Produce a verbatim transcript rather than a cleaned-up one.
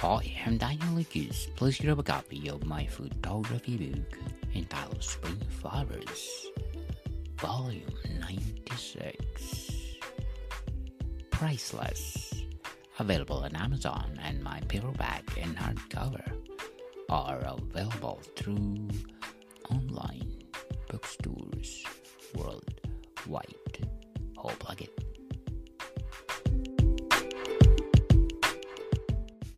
Hi, I'm Daniel Lucas. Please grab a copy of my photography book entitled Spring Flowers, Volume ninety-six. Priceless. Available on Amazon, and my paperback and hardcover are available through online.